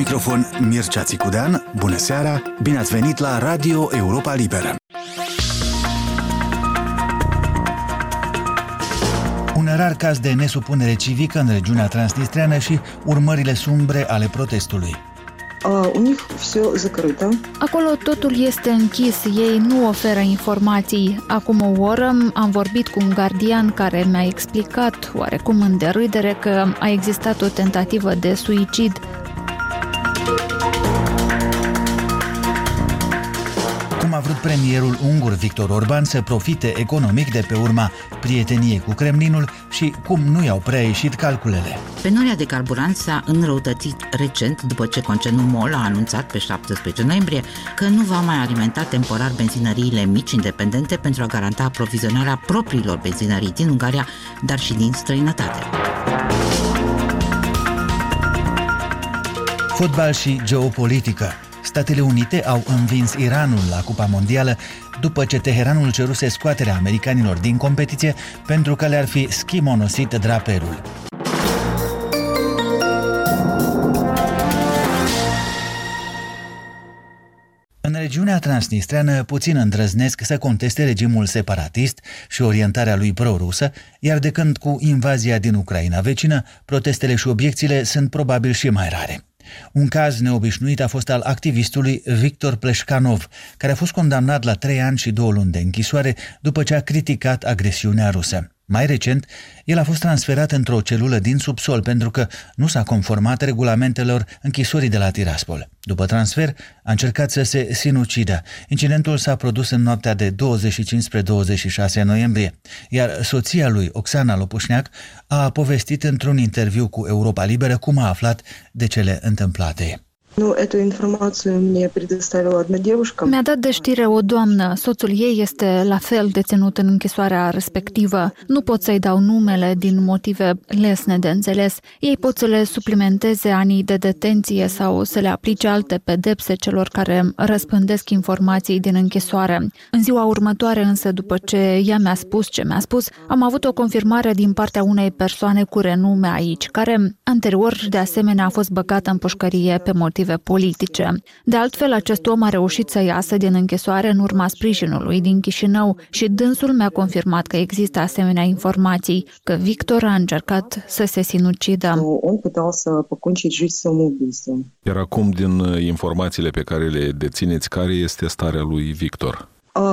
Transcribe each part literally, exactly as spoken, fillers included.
microfon Mircea Țicudean. Bună seara, bine ați venit la Radio Europa Liberă. Un rar caz de nesupunere civică în regiunea transnistreană și urmările sumbre ale protestului. У них все закрыто. Acolo totul este închis, ei nu oferă informații. Acum o oră am vorbit cu un gardian care mi-a explicat, oarecum în derâdere, că a existat o tentativă de suicid. Cum a vrut premierul ungur Viktor Orban să profite economic de pe urma prieteniei cu Kremlinul și cum nu i-au prea ieșit calculele. Penuria de carburant s-a înrăutățit recent după ce concernul MOL a anunțat pe șaptesprezece noiembrie că nu va mai alimenta temporar benzinăriile mici independente pentru a garanta aprovizionarea propriilor benzinării din Ungaria, dar și din străinătate. Fotbal și geopolitică. Statele Unite au învins Iranul la Cupa Mondială după ce Teheranul ceruse scoaterea americanilor din competiție pentru că le-ar fi schimonosit draperul. În regiunea transnistreană, puțin îndrăznesc să conteste regimul separatist și orientarea lui pro-rusă, iar de când cu invazia din Ucraina vecină, protestele și obiecțiile sunt probabil și mai rare. Un caz neobișnuit a fost al activistului Victor Pleșcanov, care a fost condamnat la trei ani și două luni de închisoare după ce a criticat agresiunea rusă. Mai recent, el a fost transferat într-o celulă din subsol pentru că nu s-a conformat regulamentelor închisorii de la Tiraspol. După transfer, a încercat să se sinucidă. Incidentul s-a produs în noaptea de douăzeci și cinci spre douăzeci și șase noiembrie, iar soția lui, Oksana Lopușneac, a povestit într-un interviu cu Europa Liberă cum a aflat de cele întâmplate. Mi-a dat de știre o doamnă. Soțul ei este la fel deținut în închisoarea respectivă. Nu pot să-i dau numele din motive lesne de înțeles. Ei pot să le suplimenteze anii de detenție sau să le aplice alte pedepse celor care răspândesc informații din închisoare. În ziua următoare însă, după ce ea mi-a spus ce mi-a spus, am avut o confirmare din partea unei persoane cu renume aici, care anterior de asemenea a fost băgată în pușcărie pe motive politice. De altfel, acest om a reușit să iasă din închisoare în urma sprijinului din Chișinău și dânsul mi-a confirmat că există asemenea informații, că Victor a încercat să se sinucidă. Iar acum, din informațiile pe care le dețineți, care este starea lui Victor?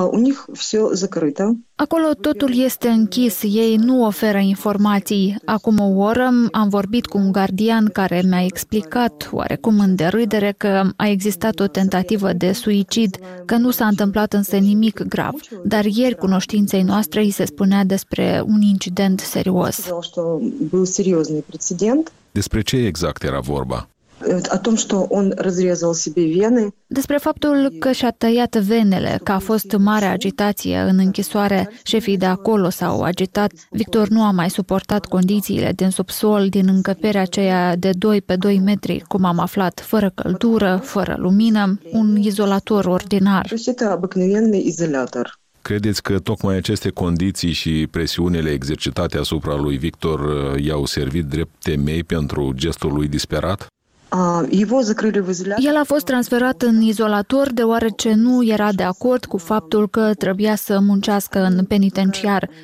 Acolo totul este închis, ei nu oferă informații. Acum o oră am vorbit cu un gardian care mi-a explicat, oarecum în derâdere, că a existat o tentativă de suicid, că nu s-a întâmplat însă nimic grav. Dar ieri cunoștinței noastre îi se spunea despre un incident serios. Despre ce exact era vorba? Despre faptul că și-a tăiat venele, că a fost mare agitație în închisoare. Șefii de acolo s-au agitat. Victor nu a mai suportat condițiile din subsol, din încăperea aceea de doi pe doi metri, cum am aflat, fără căldură, fără lumină, un izolator ordinar. Credeți că tocmai aceste condiții și presiunile exercitate asupra lui Victor i-au servit drept temei pentru gestul lui disperat? El a fost transferat în izolator deoarece nu era de acord cu faptul că trebuia să muncească în penitenciar.